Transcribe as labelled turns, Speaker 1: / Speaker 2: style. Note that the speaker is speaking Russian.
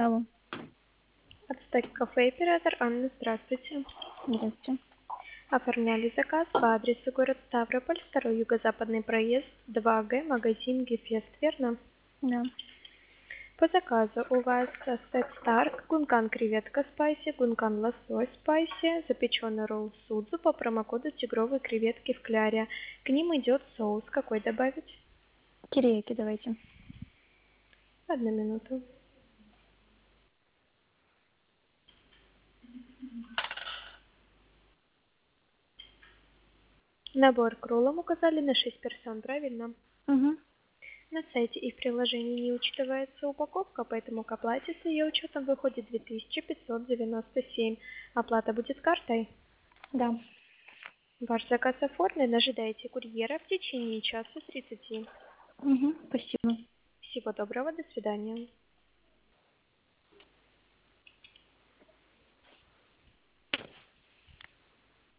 Speaker 1: Алло,
Speaker 2: Ацтек кафе, оператор Анна, здравствуйте.
Speaker 1: здравствуйте.
Speaker 2: Оформляли заказ по адресу город Ставрополь, 2 юго-западный проезд, 2Г, магазин Гефест, верно?
Speaker 1: Да.
Speaker 2: По заказу у вас Ацтек Старк, гункан креветка спайси, гункан лосось спайси, запеченный ролл судзу по промокоду тигровые креветки в кляре. К ним идет соус. Какой добавить?
Speaker 1: Киреки давайте.
Speaker 2: 1 минуту. Набор к роллам указали на 6 персон, правильно?
Speaker 1: Угу.
Speaker 2: На сайте и в приложении не учитывается упаковка, поэтому к оплате с ее учетом выходит 2597. Оплата будет картой.
Speaker 1: Да.
Speaker 2: Ваш заказ оформлен, ожидайте курьера в течение часа 30.
Speaker 1: Угу. Спасибо.
Speaker 2: Всего доброго, до свидания.